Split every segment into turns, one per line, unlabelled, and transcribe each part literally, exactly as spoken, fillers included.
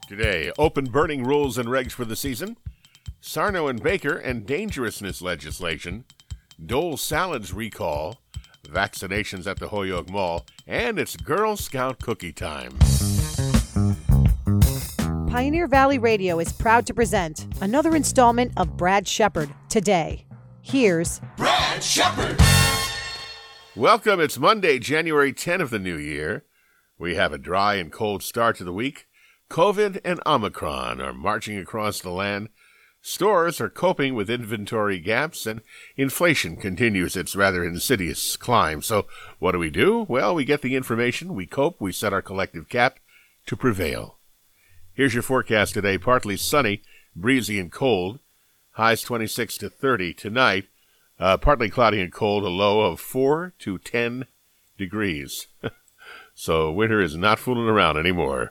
Today, open burning rules and regs for the season, Sarno and Baker and dangerousness legislation, Dole Salads recall, vaccinations at the Holyoke Mall, and it's Girl Scout cookie time.
Pioneer Valley Radio is proud to present another installment of Brad Shepard today. Here's
Brad Shepard.
Welcome. It's Monday, January tenth of the new year. We have a dry and cold start to the week. COVID and Omicron are marching across the land. Stores are coping with inventory gaps, and inflation continues its rather insidious climb. So what do we do? Well, we get the information, we cope, we set our collective cap to prevail. Here's your forecast today. Partly sunny, breezy and cold. Highs twenty-six to thirty tonight. Uh, partly cloudy and cold, a low of four to ten degrees. So winter is not fooling around anymore.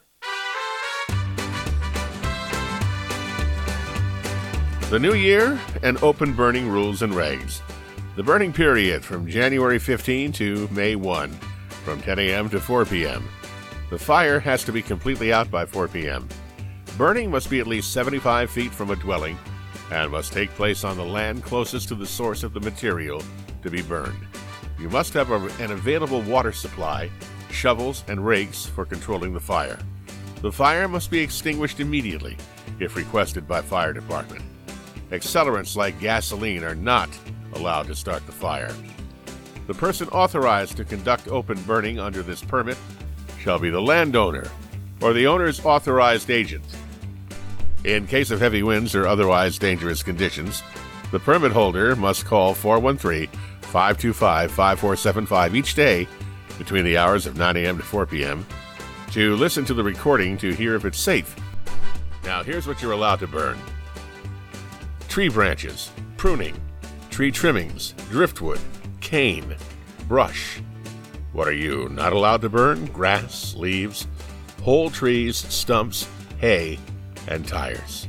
The new year and open burning rules and regs. The burning period from January fifteenth to May first, from ten a.m. to four p.m. The fire has to be completely out by four p.m. Burning must be at least seventy-five feet from a dwelling and must take place on the land closest to the source of the material to be burned. You must have a, an available water supply, shovels, and rakes for controlling the fire. The fire must be extinguished immediately if requested by fire department. Accelerants like gasoline are not allowed to start the fire. The person authorized to conduct open burning under this permit shall be the landowner or the owner's authorized agent. In case of heavy winds or otherwise dangerous conditions, the permit holder must call four one three, five two five, five four seven five each day between the hours of nine a.m. to four p.m. to listen to the recording to hear if it's safe. Now, here's what you're allowed to burn. Tree branches, pruning, tree trimmings, driftwood, cane, brush. What are you not allowed to burn? Grass, leaves, whole trees, stumps, hay, and tires.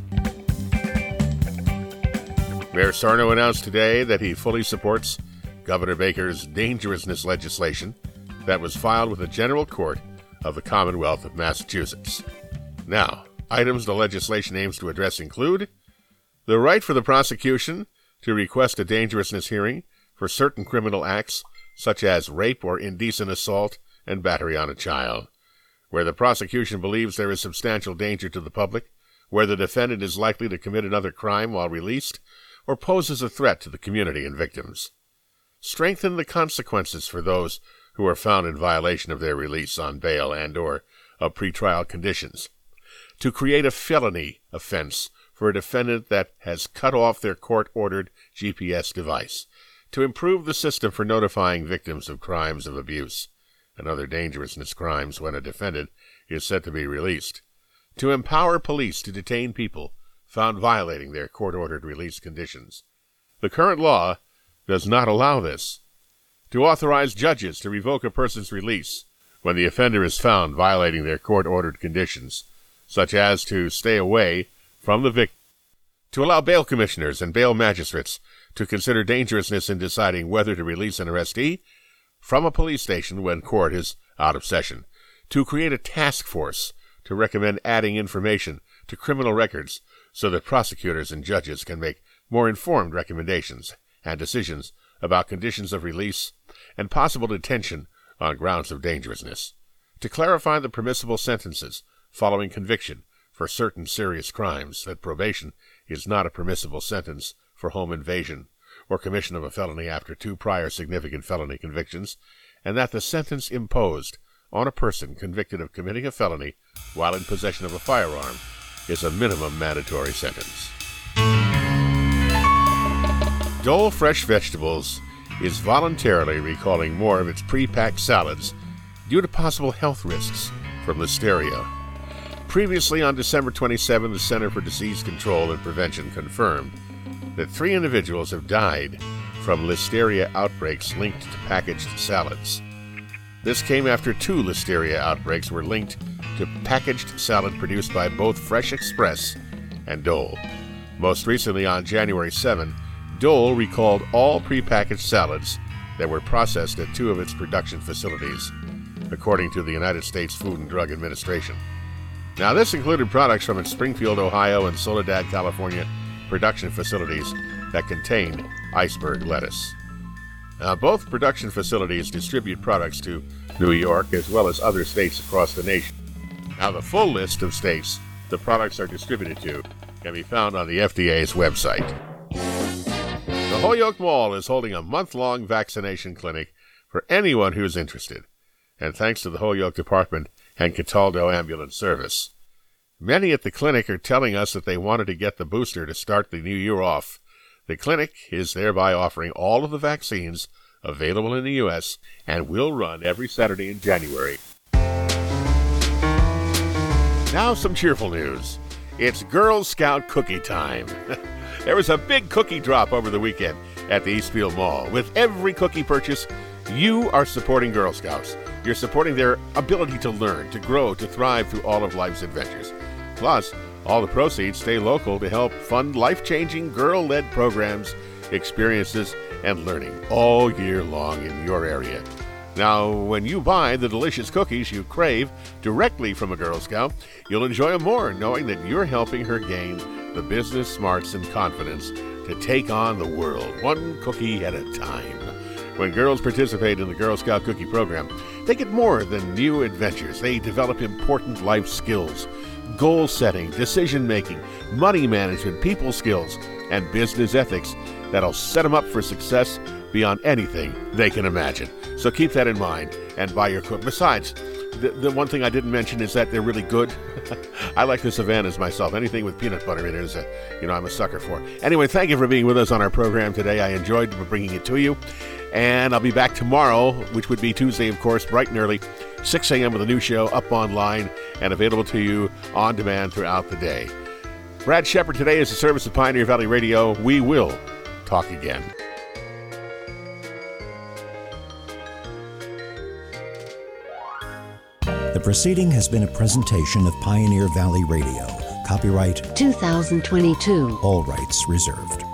Mayor Sarno announced today that he fully supports Governor Baker's dangerousness legislation that was filed with the General Court of the Commonwealth of Massachusetts. Now, items the legislation aims to address include the right for the prosecution to request a dangerousness hearing for certain criminal acts such as rape or indecent assault and battery on a child, where the prosecution believes there is substantial danger to the public, where the defendant is likely to commit another crime while released, or poses a threat to the community and victims. Strengthen the consequences for those who are found in violation of their release on bail and or of pretrial conditions. To create a felony offense for a defendant that has cut off their court-ordered G P S device, to improve the system for notifying victims of crimes of abuse and other dangerousness crimes when a defendant is set to be released, to empower police to detain people found violating their court-ordered release conditions. The current law does not allow this. To authorize judges to revoke a person's release when the offender is found violating their court-ordered conditions, such as to stay away from the victim, to allow bail commissioners and bail magistrates to consider dangerousness in deciding whether to release an arrestee from a police station when court is out of session, to create a task force to recommend adding information to criminal records so that prosecutors and judges can make more informed recommendations and decisions about conditions of release and possible detention on grounds of dangerousness, to clarify the permissible sentences following conviction for certain serious crimes, that probation is not a permissible sentence for home invasion or commission of a felony after two prior significant felony convictions, and that the sentence imposed on a person convicted of committing a felony while in possession of a firearm is a minimum mandatory sentence. Dole Fresh Vegetables is voluntarily recalling more of its pre-packed salads due to possible health risks from Listeria. Previously, on December twenty-seventh, the Center for Disease Control and Prevention confirmed that three individuals have died from Listeria outbreaks linked to packaged salads. This came after two Listeria outbreaks were linked to packaged salad produced by both Fresh Express and Dole. Most recently, on January seventh, Dole recalled all prepackaged salads that were processed at two of its production facilities, according to the United States Food and Drug Administration. Now, this included products from its Springfield, Ohio, and Soledad, California production facilities that contained iceberg lettuce. Now, both production facilities distribute products to New York as well as other states across the nation. Now, the full list of states the products are distributed to can be found on the F D A's website. The Holyoke Mall is holding a month-long vaccination clinic for anyone who's interested, and thanks to the Holyoke Department and Cataldo Ambulance Service. Many at the clinic are telling us that they wanted to get the booster to start the new year off. The clinic is thereby offering all of the vaccines available in the U S and will run every Saturday in January. Now some cheerful news. It's Girl Scout cookie time. There was a big cookie drop over the weekend at the Eastfield Mall. With every cookie purchase, you are supporting Girl Scouts. You're supporting their ability to learn, to grow, to thrive through all of life's adventures. Plus, all the proceeds stay local to help fund life-changing girl-led programs, experiences, and learning all year long in your area. Now, when you buy the delicious cookies you crave directly from a Girl Scout, you'll enjoy them more knowing that you're helping her gain the business smarts and confidence to take on the world, one cookie at a time. When girls participate in the Girl Scout cookie program, they get more than new adventures. They develop important life skills, goal setting, decision making, money management, people skills, and business ethics that'll set them up for success beyond anything they can imagine. So keep that in mind and buy your cook. Besides, the, the one thing I didn't mention is that they're really good. I like the Savannahs myself. Anything with peanut butter in it is, a, you know, I'm a sucker for. Anyway, thank you for being with us on our program today. I enjoyed bringing it to you. And I'll be back tomorrow, which would be Tuesday, of course, bright and early, six a.m. with a new show up online and available to you on demand throughout the day. Brad Shepard today is a service of Pioneer Valley Radio. We will talk again.
The proceeding has been a presentation of Pioneer Valley Radio. Copyright
two thousand twenty-two.
All rights reserved.